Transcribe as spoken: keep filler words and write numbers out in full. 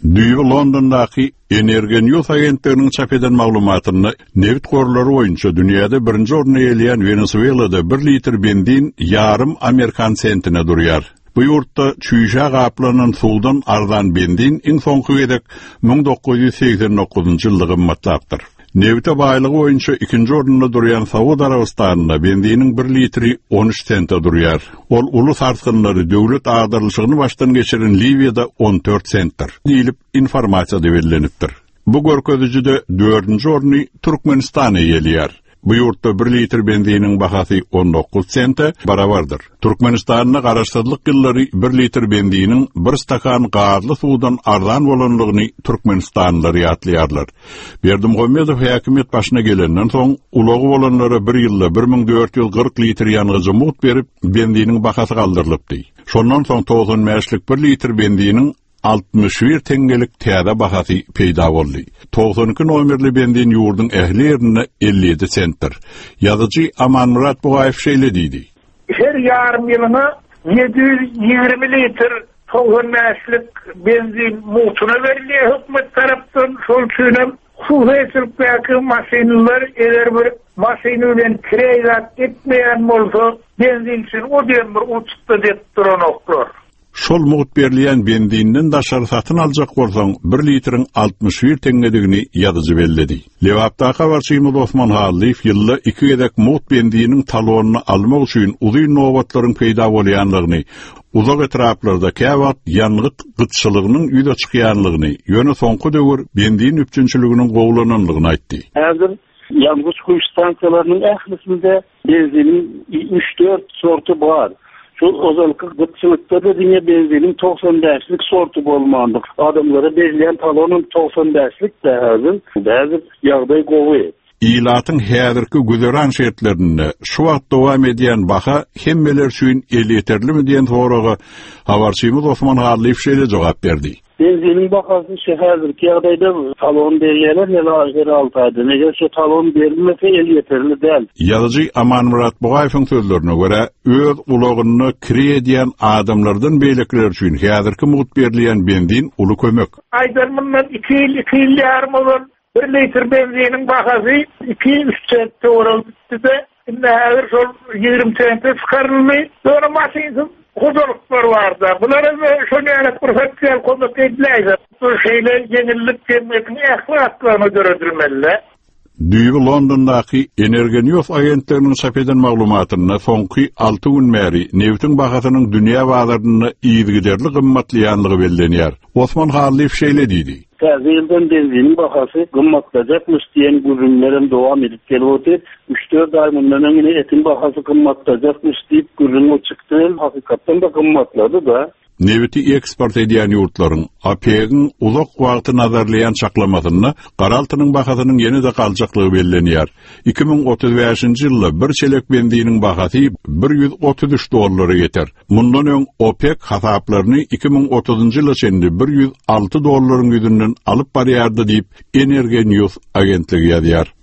Düýbi Londondaki Energen Youth agentliginiň çap eden maglumatyny neft gorlary boýunça dünýäde birinji orny egeýän Venezuelada bir litr benzin yarım Amerikan sentine durýar. Bu ýurtda çüýşä gaplanan suwdan arzan benzin iň soňky gedek bin dokuz ýüz seksen dokuzunçy ýylda gymmatlapdyr. Nefte baýlygy boýunça ikinji ornunda durýan Saud Arabistanyna benziniň bir litri on üç sente durýar. Ol ulus artgynlary döwlet agdyrlyşygyny başdan geçiren Libyada on dört sentdir diýilip informasiýa berilipdir. Bu görkezijide dördünji orny Türkmenistan egelýär. Bu ýurtda bir litr benziniň bahasy on dokuz sente barabardyr. Türkmenistanyň garaşdyrlyk ýyllary bir litr benziniň bir stakan gazly suwdan arzan bolanlygyny Türkmenistanlylar ýatlaýarlar. Berdimuhammedow häkimet başyna gelenden soň ulagy bolanlara bir ýylda bir bin dört ýüz kırk litr ýanygyjy mut berip benziniň bahasy galdyrylypdy. Şondan soň toğsan mäşlik bir litr benziniň altmış bir tengelik täze bahasy peýda boldy. toğsan iki nomerli benzin ýurdun ähli ýerine elli ýedi sentdir. Ýazyjy Amanmurat Bugaýew şeýle diýdi. Her ýarym ýylyna yedi yüz ýigirmi litr toğsan mäşlik benzin mutuny berilýär hökümet tarapdan. Şol üçin huwetçilikdäki maşynalar eger bir maşyna bilen kireyzat etmeýän bolsa benzin üçin o diýen bir uçukda dep duranoklar. Şol muht berilýän benzinden daşary satyn aljak bolsaň bir litriň altmış bir tengedigini ýazyjy belledi. Lewapda habarçymyz Osman Halliýew ýylda iki gedek muht benziniň talonyny almak üçin uzy nowatlaryň peýda bolýanlygyny, uzak etraplarda käwat ýangyk gytçylygynyň ýüze çykýanlygyny, ýöne soňky döwür benzin üpçünçiliginiň gowlananlygyny aýtdy. Häzir ýalgyç kuýuş stansiýalarynyň ählisinde benzinin üç dört sorty bar. Şu özellikle gıtçılıkta da dünya benzinin toğsan beşlik sortu bolmandyk. Adamlara berilýän talonun toğsan beşlik de hazır. Bazı ýagdaý gowy. İlatyň häzirki güzeran şertlerini şu wagt dowam edýän baha hemmeler üçin elýeterlimi diýen soraga habarçymyz Osman Halliýew şeýle jogap berdi. Benzinin bahasy şäherdirki ýagdaýda talon berýärler ýa-da aýry altaýdy. Neger şu talon berilmese elýeterli däl. Ýazyjy Amanmurat Bugaýewiň sözlerine görä, öz ulagyny kire edýän adamlardan beýlekler üçin häzirki muht berilýän benzin uly kömek. Aýdarmyndan iki ýyl iki ýyl ýarym bolan bir litr benziniň bahasy iki üç sentde oraldy. Indi häzir şol ýigirmi sentde çykaryldy. Sonra maşyna huzurluklar vardı. Bunlara şöyle yani profesyonel konuda edileydi. Bu şeyler yenillik cemiyetini ehlatlarına görüldürmeli. Düýbi Londondaki Energen Youth agentliginiň çap eden maglumatyna soňky alty gün märi neftiň bahasynyň dünýä bazaryna ýygyderli gymmatlaýanlygy bellenýär. Osman Halliýew şeýle diýdi. Täzeýilden benzinin bahasy gymmatlajakmyş diýen gürünlerim dowam edip gelýär. üç dört ay mundan öňe etin bahasy gymmatlajakmyş diýip gürünü çykdy. Hakykatdan da gymmatlady da. Nevti eksport edýän ýurtlaryň A P E-niň uzak wagty nazarlayan çaklamasyny garaltynyň bahasynyň ýene-de galjaklygy bellenýär. iki bin otuz beşinji ýylda bir çelek benziniň bahasy bir yüz otuz üç dollara ýeter. Mundan öň OPEC hasaplaryny iki bin otuzunçy ýyla çendi bir yüz altı dollaryň ýüzünden alyp barýardy diýip Energen Youth agentligi ýazýar.